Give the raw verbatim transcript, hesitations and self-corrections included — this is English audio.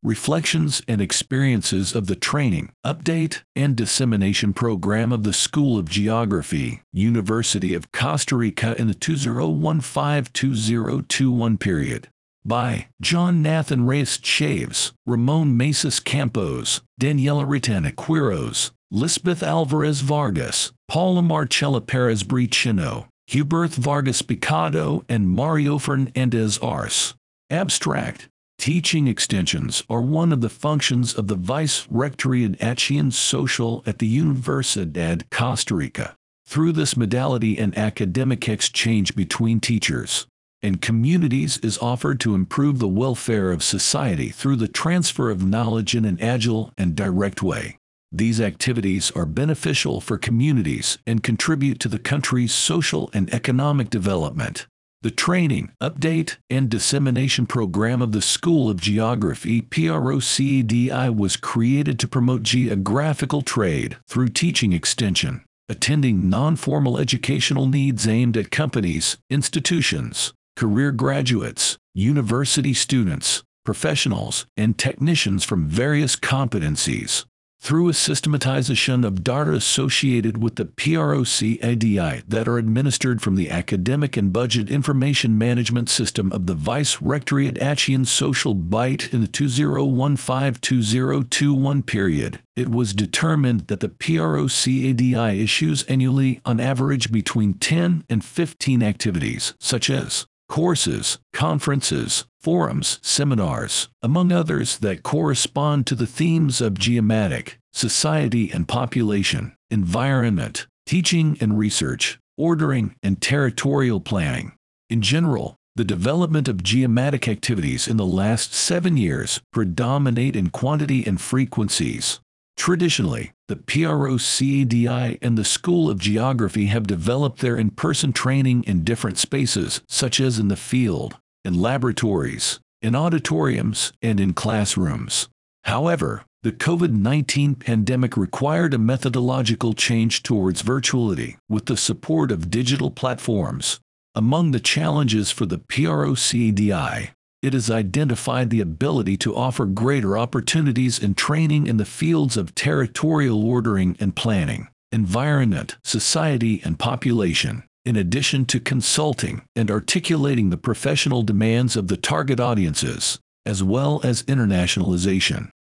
reflections and experiences of the training, update, and dissemination program of the School of Geography, University of Costa Rica in the two thousand fifteen to two thousand twenty-one period. By John Nathan Reyes Chaves, Ramon Mesas Campos, Daniela Ritana Quiros, Lisbeth Alvarez Vargas, Paula Marcella Perez Brichino, Hubert Vargas Picado, and Mario Fernandez Arce. Abstract. Teaching extensions are one of the functions of the Vice-Rectory Action Social at the Universidad Costa Rica. Through this modality, an academic exchange between teachers and communities is offered to improve the welfare of society through the transfer of knowledge in an agile and direct way. These activities are beneficial for communities and contribute to the country's social and economic development. The training, update, and dissemination program of the School of Geography PROCADI was created to promote geographical trade through teaching extension, attending non-formal educational needs aimed at companies, institutions, career graduates, university students, professionals, and technicians from various competencies. Through a systematization of data associated with the PROCADI that are administered from the Academic and Budget Information Management System of the Vice-Rectory Action Social BITE in the two thousand fifteen to two thousand twenty-one period, it was determined that the PROCADI issues annually on average between ten and fifteen activities, such as courses, conferences, forums, seminars, among others that correspond to the themes of geomatic, society and population, environment, teaching and research, ordering, and territorial planning. In general, the development of geomatic activities in the last seven years predominate in quantity and frequencies. Traditionally, the PROCADI and the School of Geography have developed their in-person training in different spaces, such as in the field, in laboratories, in auditoriums, and in classrooms. However, the COVID nineteen pandemic required a methodological change towards virtuality with the support of digital platforms. Among the challenges for the PROCADI, it has identified the ability to offer greater opportunities in training in the fields of territorial ordering and planning, environment, society, and population, in addition to consulting and articulating the professional demands of the target audiences, as well as internationalization.